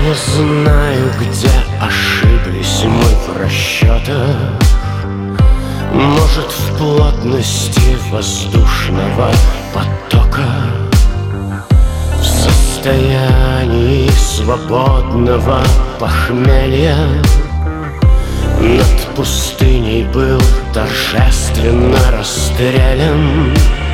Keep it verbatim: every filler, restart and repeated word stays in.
не знаю, где ошиблись мы в расчетах. Может, в плотности воздушного потока, в состоянии свободного похмелья. Над пустыней был торжественно расстрелян